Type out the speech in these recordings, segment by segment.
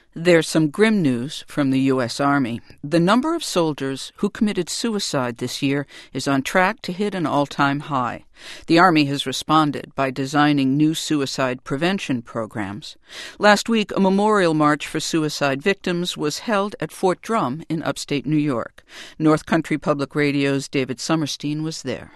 There's some grim news from the U.S. Army. The number of soldiers who committed suicide this year is on track to hit an all-time high. The Army has responded by designing new suicide prevention programs. Last week, a memorial march for suicide victims was held at Fort Drum in upstate New York. North Country Public Radio's David Summerstein was there.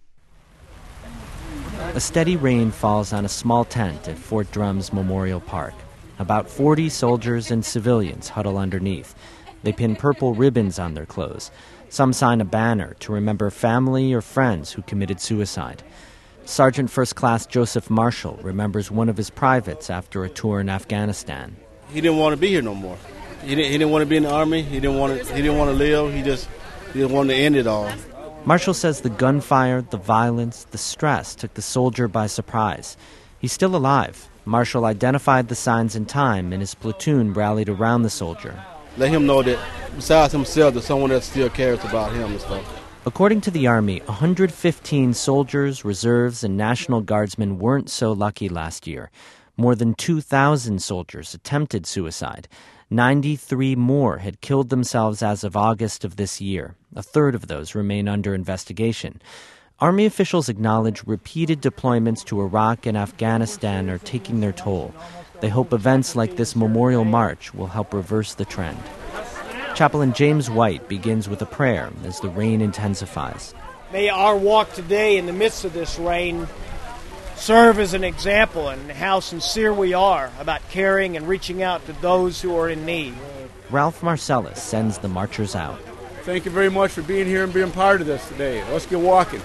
A steady rain falls on a small tent at Fort Drum's Memorial Park. About 40 soldiers and civilians huddle underneath. They pin purple ribbons on their clothes. Some sign a banner to remember family or friends who committed suicide. Sergeant First Class Joseph Marshall remembers one of his privates after a tour in Afghanistan. He didn't want to be here no more. He didn't want to be in the Army. He didn't want to live. He just wanted to end it all. Marshall says the gunfire, the violence, the stress took the soldier by surprise. He's still alive. Marshall identified the signs in time, and his platoon rallied around the soldier. Let him know that besides himself, there's someone that still cares about him and stuff. According to the Army, 115 soldiers, reserves, and National Guardsmen weren't so lucky last year. More than 2,000 soldiers attempted suicide. 93 more had killed themselves as of August of this year. A third of those remain under investigation. Army officials acknowledge repeated deployments to Iraq and Afghanistan are taking their toll. They hope events like this memorial march will help reverse the trend. Chaplain James White begins with a prayer as the rain intensifies. May our walk today in the midst of this rain serve as an example in how sincere we are about caring and reaching out to those who are in need. Ralph Marcellus sends the marchers out. Thank you very much for being here and being part of this today. Let's get walking.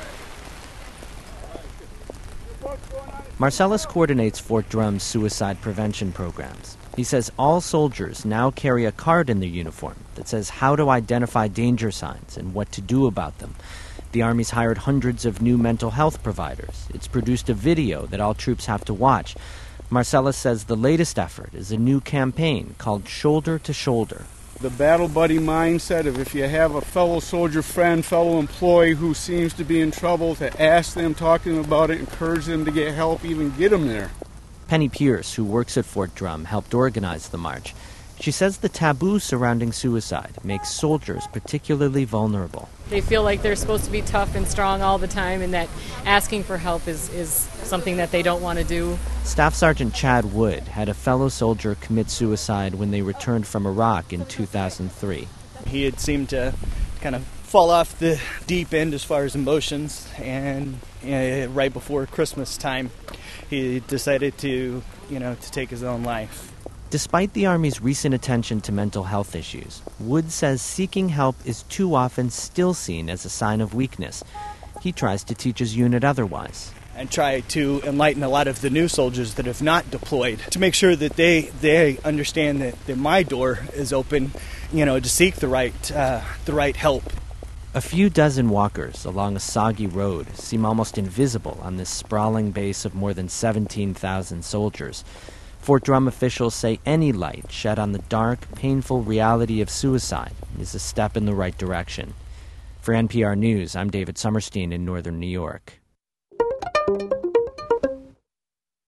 Marcellus coordinates Fort Drum's suicide prevention programs. He says all soldiers now carry a card in their uniform that says how to identify danger signs and what to do about them. The Army's hired hundreds of new mental health providers. It's produced a video that all troops have to watch. Marcellus says the latest effort is a new campaign called Shoulder to Shoulder. The battle buddy mindset of if you have a fellow soldier friend, fellow employee who seems to be in trouble, to ask them, talk to them about it, encourage them to get help, even get them there. Penny Pierce, who works at Fort Drum, helped organize the march. She says the taboo surrounding suicide makes soldiers particularly vulnerable. They feel like they're supposed to be tough and strong all the time, and that asking for help is something that they don't want to do. Staff Sergeant Chad Wood had a fellow soldier commit suicide when they returned from Iraq in 2003. He had seemed to kind of fall off the deep end as far as emotions, and right before Christmas time, he decided to take his own life. Despite the Army's recent attention to mental health issues, Wood says seeking help is too often still seen as a sign of weakness. He tries to teach his unit otherwise. And try to enlighten a lot of the new soldiers that have not deployed to make sure that they understand that my door is open, to seek the right help. A few dozen walkers along a soggy road seem almost invisible on this sprawling base of more than 17,000 soldiers. Fort Drum officials say any light shed on the dark, painful reality of suicide is a step in the right direction. For NPR News, I'm David Summerstein in northern New York.